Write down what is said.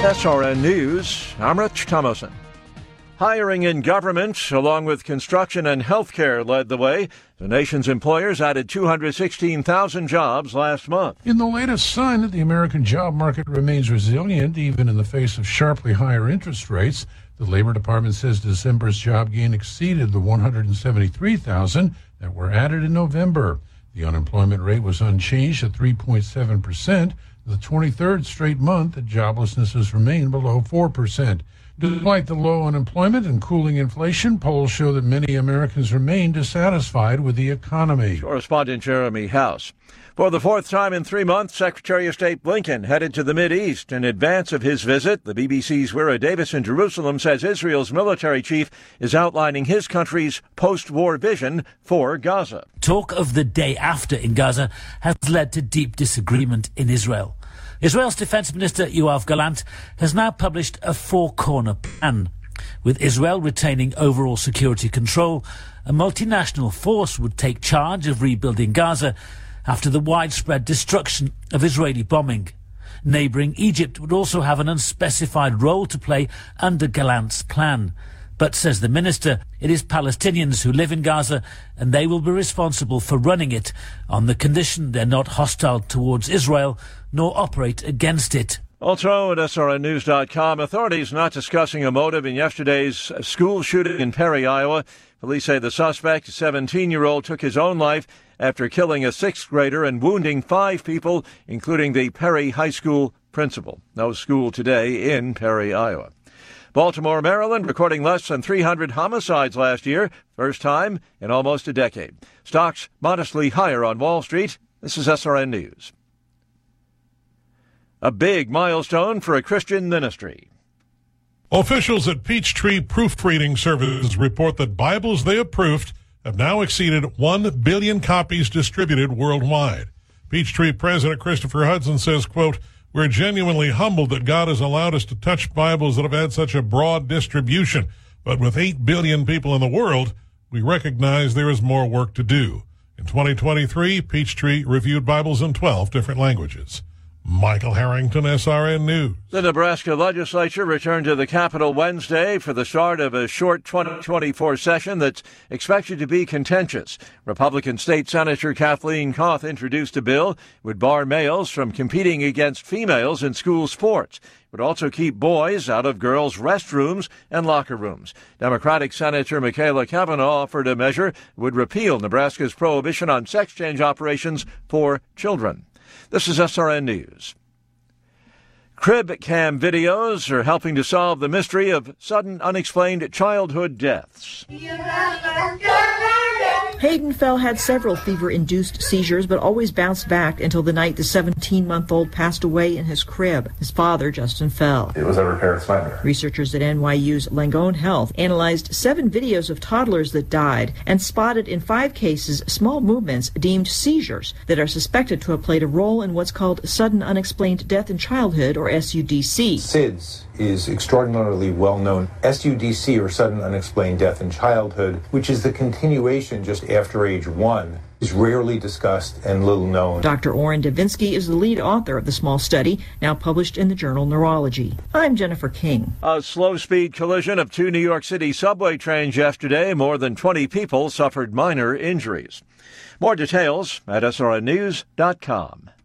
SRN News, I'm Rich Thomason. Hiring in government, along with construction and healthcare, led the way. The nation's employers added 216,000 jobs last month. In the latest sign that the American job market remains resilient, even in the face of sharply higher interest rates, the Labor Department says December's job gain exceeded the 173,000 that were added in November. The unemployment rate was unchanged at 3.7%, the 23rd straight month that joblessness has remained below 4%. Despite the low unemployment and cooling inflation, polls show that many Americans remain dissatisfied with the economy. Correspondent Jeremy House. For the fourth time in 3 months, Secretary of State Blinken headed to the Mideast. In advance of his visit, the BBC's Wira Davis in Jerusalem says Israel's military chief is outlining his country's post-war vision for Gaza. Talk of the day after in Gaza has led to deep disagreement in Israel. Israel's Defense Minister Yoav Gallant has now published a four-corner plan. With Israel retaining overall security control, a multinational force would take charge of rebuilding Gaza after the widespread destruction of Israeli bombing. Neighbouring Egypt would also have an unspecified role to play under Gallant's plan. But, says the minister, it is Palestinians who live in Gaza and they will be responsible for running it on the condition they're not hostile towards Israel nor operate against it. Also at SRNnews.com, authorities not discussing a motive in yesterday's school shooting in Perry, Iowa. Police say the suspect, a 17-year-old, took his own life after killing a sixth grader and wounding 5 people, including the Perry High School principal. No school today in Perry, Iowa. Baltimore, Maryland, recording less than 300 homicides last year, first time in almost a decade. Stocks modestly higher on Wall Street. This is SRN News. A big milestone for a Christian ministry. Officials at Peachtree Proofreading Services report that Bibles they approved have now exceeded 1 billion copies distributed worldwide. Peachtree President Christopher Hudson says, quote, "We're genuinely humbled that God has allowed us to touch Bibles that have had such a broad distribution. But with 8 billion people in the world, we recognize there is more work to do." In 2023, Peachtree reviewed Bibles in 12 different languages. Michael Harrington, SRN News. The Nebraska legislature returned to the Capitol Wednesday for the start of a short 2024 session that's expected to be contentious. Republican State Senator Kathleen Koth introduced a bill would bar males from competing against females in school sports. It would also keep boys out of girls' restrooms and locker rooms. Democratic Senator Michaela Cavanaugh offered a measure that would repeal Nebraska's prohibition on sex change operations for children. This is SRN News. Crib cam videos are helping to solve the mystery of sudden unexplained childhood deaths. Hayden Fell had several fever-induced seizures, but always bounced back until the night the 17-month-old passed away in his crib. His father, Justin Fell. It was a repaired spine. Researchers at NYU's Langone Health analyzed 7 videos of toddlers that died and spotted in 5 cases small movements deemed seizures that are suspected to have played a role in what's called sudden unexplained death in childhood, or SUDC. SIDS is extraordinarily well known. SUDC, or sudden unexplained death in childhood, which is the continuation just after age 1, is rarely discussed and little known. Dr. Oren Davinsky is the lead author of the small study, now published in the journal Neurology. I'm Jennifer King. A slow-speed collision of 2 New York City subway trains yesterday. More than 20 people suffered minor injuries. More details at srnnews.com.